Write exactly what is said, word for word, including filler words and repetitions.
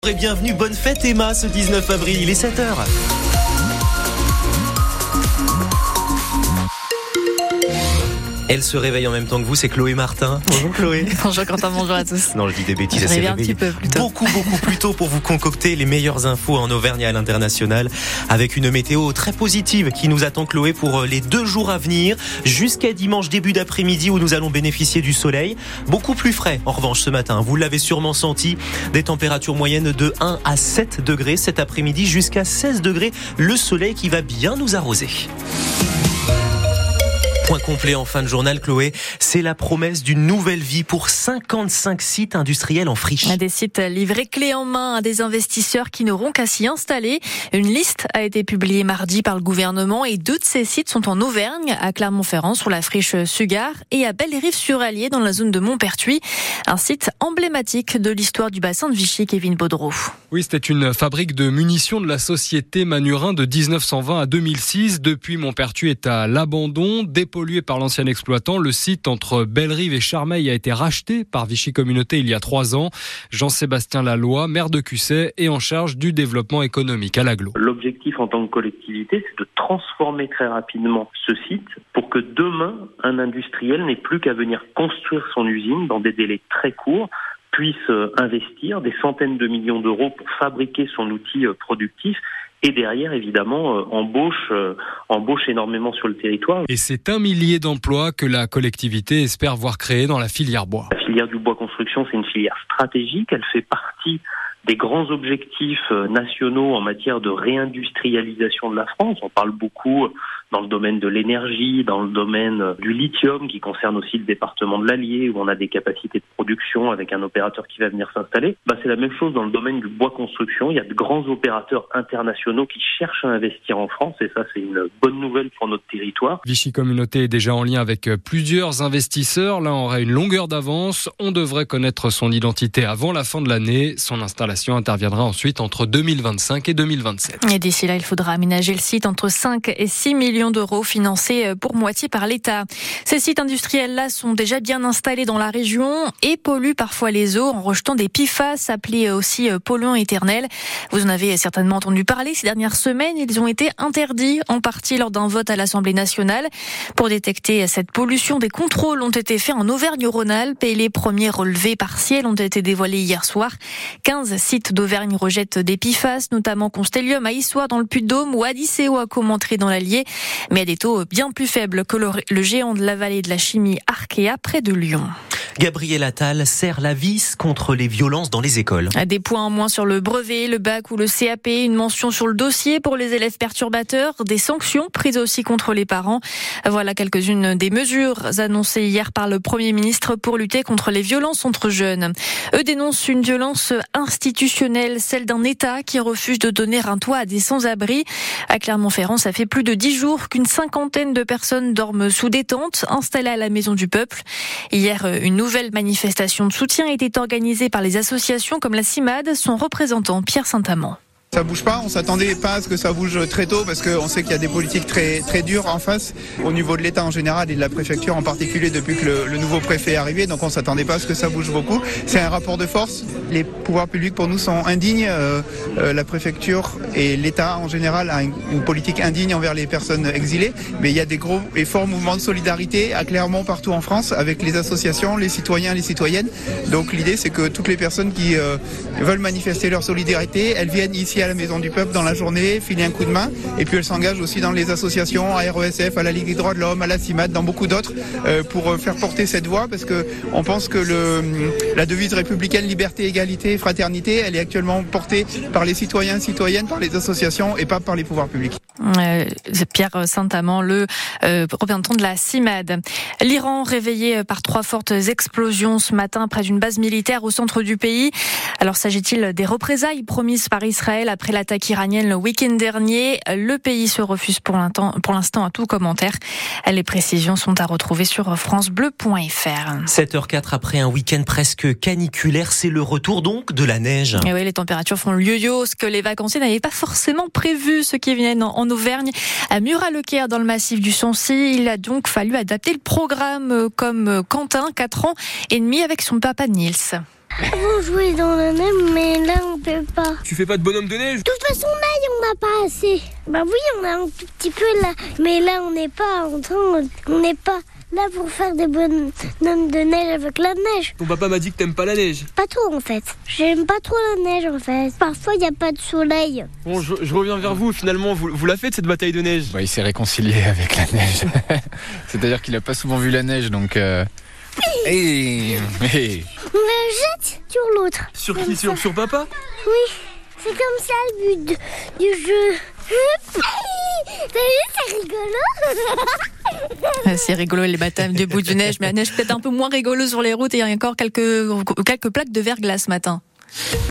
Et bienvenue, bonne fête Emma, ce dix-neuf avril, il est sept heures. Elle se réveille en même temps que vous, c'est Chloé Martin. Bonjour Chloé. Bonjour Quentin, bonjour à tous. Non, je dis des bêtises, je elle s'est réveille un réveillée petit peu plus tôt. Beaucoup, beaucoup plus tôt pour vous concocter les meilleures infos en Auvergne et à l'international, avec une météo très positive qui nous attend Chloé pour les deux jours à venir, jusqu'à dimanche début d'après-midi où nous allons bénéficier du soleil. Beaucoup plus frais en revanche ce matin, vous l'avez sûrement senti, des températures moyennes de un à sept degrés cet après-midi, jusqu'à seize degrés, le soleil qui va bien nous arroser. Point complet en fin de journal, Chloé, c'est la promesse d'une nouvelle vie pour cinquante-cinq sites industriels en friche. Des sites livrés clés en main à des investisseurs qui n'auront qu'à s'y installer. Une liste a été publiée mardi par le gouvernement et deux de ces sites sont en Auvergne, à Clermont-Ferrand sur la friche Sugar et à Bellerive-sur-Allier dans la zone de Montpertuis. Un site emblématique de l'histoire du bassin de Vichy, Kevin Baudreau. Oui, c'était une fabrique de munitions de la société Manurin de dix-neuf cent vingt à deux mille six. Depuis, Montpertuis est à l'abandon, dépollué par l'ancien exploitant. Le site entre Bellerive et Charmeil a été racheté par Vichy Communauté il y a trois ans. Jean-Sébastien Laloy, maire de Cusset, est en charge du développement économique à l'agglo. L'objectif en tant que collectivité, c'est de transformer très rapidement ce site pour que demain, un industriel n'ait plus qu'à venir construire son usine dans des délais très courts, puisse investir des centaines de millions d'euros pour fabriquer son outil productif et derrière, évidemment, euh, embauche, euh, embauche énormément sur le territoire. Et c'est un millier d'emplois que la collectivité espère voir créer dans la filière bois. La filière du bois construction, c'est une filière stratégique. Elle fait partie des grands objectifs nationaux en matière de réindustrialisation de la France. On parle beaucoup dans le domaine de l'énergie, dans le domaine du lithium, qui concerne aussi le département de l'Allier, où on a des capacités de production avec un opérateur qui va venir s'installer. Bah, c'est la même chose dans le domaine du bois construction. Il y a de grands opérateurs internationaux qui cherchent à investir en France, et ça, c'est une bonne nouvelle pour notre territoire. Vichy Communauté est déjà en lien avec plusieurs investisseurs. Là, on aurait une longueur d'avance. On devrait connaître son identité avant la fin de l'année. Son installation interviendra ensuite entre deux mille vingt-cinq et deux mille vingt-sept. Et d'ici là, il faudra aménager le site entre cinq et six millions d'euros financés pour moitié par l'État. Ces sites industriels-là sont déjà bien installés dans la région et polluent parfois les eaux en rejetant des P F A S, appelés aussi polluants éternels. Vous en avez certainement entendu parler ces dernières semaines. Ils ont été interdits en partie lors d'un vote à l'Assemblée nationale. Pour détecter cette pollution, des contrôles ont été faits en Auvergne-Rhône-Alpes et les premiers relevés partiels ont été dévoilés hier soir. quinze sites d'Auvergne rejettent des P F A S, notamment Constellium à Issoire dans le Puy-de-Dôme ou Adiceo à Commentry dans l'Allier, mais à des taux bien plus faibles que le, le géant de la vallée de la chimie Arkea près de Lyon. Gabriel Attal serre la vis contre les violences dans les écoles. Des points en moins sur le brevet, le bac ou le C A P, une mention sur le dossier pour les élèves perturbateurs, des sanctions prises aussi contre les parents. Voilà quelques-unes des mesures annoncées hier par le Premier ministre pour lutter contre les violences entre jeunes. Eux dénoncent une violence institutionnelle, celle d'un État qui refuse de donner un toit à des sans-abri. À Clermont-Ferrand, ça fait plus de dix jours qu'une cinquantaine de personnes dorment sous des tentes installées à la Maison du Peuple. Hier, une nouvelle manifestation de soutien était organisée par les associations comme la CIMAD, son représentant Pierre Saint-Amand. Ça bouge pas, on s'attendait pas à ce que ça bouge très tôt parce qu'on sait qu'il y a des politiques très très dures en face au niveau de l'État en général et de la préfecture en particulier depuis que le, le nouveau préfet est arrivé, donc on s'attendait pas à ce que ça bouge beaucoup. C'est un rapport de force, les pouvoirs publics pour nous sont indignes, euh, euh, la préfecture et l'État en général a une, une politique indigne envers les personnes exilées, mais il y a des gros et forts mouvements de solidarité à Clermont partout en France avec les associations, les citoyens, les citoyennes. Donc l'idée c'est que toutes les personnes qui euh, veulent manifester leur solidarité, elles viennent ici à la Maison du Peuple dans la journée, filer un coup de main, et puis elle s'engage aussi dans les associations, à R E S F, à la Ligue des droits de l'homme, à la CIMAD, dans beaucoup d'autres, euh, pour faire porter cette voix, parce que on pense que le, la devise républicaine liberté, égalité, fraternité, elle est actuellement portée par les citoyens, citoyennes, par les associations et pas par les pouvoirs publics. Euh, Pierre Saint-Amand, le euh, représentant de la CIMAD. L'Iran réveillé par trois fortes explosions ce matin près d'une base militaire au centre du pays. Alors s'agit-il des représailles promises par Israël après l'attaque iranienne le week-end dernier? Le pays se refuse pour l'instant, pour l'instant à tout commentaire. Les précisions sont à retrouver sur francebleu point f r. sept heures quatre après un week-end presque caniculaire, c'est le retour donc de la neige. Et oui, les températures font le yo-yo, ce que les vacanciers n'avaient pas forcément prévu, ceux qui viennent en Auvergne. À Murat-le-Caire, dans le massif du Sancy, il a donc fallu adapter le programme comme Quentin, quatre ans et demi, avec son papa Nils. On jouait dans la neige, mais là on peut pas. Tu fais pas de bonhomme de neige? De toute façon, là, on n'a pas assez. Bah oui, on a un tout petit peu là, mais là on n'est pas en train, on n'est pas là pour faire des bonhommes de neige avec la neige. Ton papa m'a dit que t'aimes pas la neige. Pas trop en fait. J'aime pas trop la neige en fait. Parfois, il n'y a pas de soleil. Bon, je, je reviens vers vous. Finalement, vous, vous la faites cette bataille de neige? Bah, il s'est réconcilié avec la neige. C'est-à-dire qu'il a pas souvent vu la neige, donc. Euh... Hey, hey. On la jette sur l'autre. Sur qui? Sur, sur papa? Oui, c'est comme ça le but du jeu. T'as vu, c'est rigolo. C'est rigolo les batailles de bout de neige, mais la neige peut-être un peu moins rigolo sur les routes et il y a encore quelques, quelques plaques de verglas ce matin.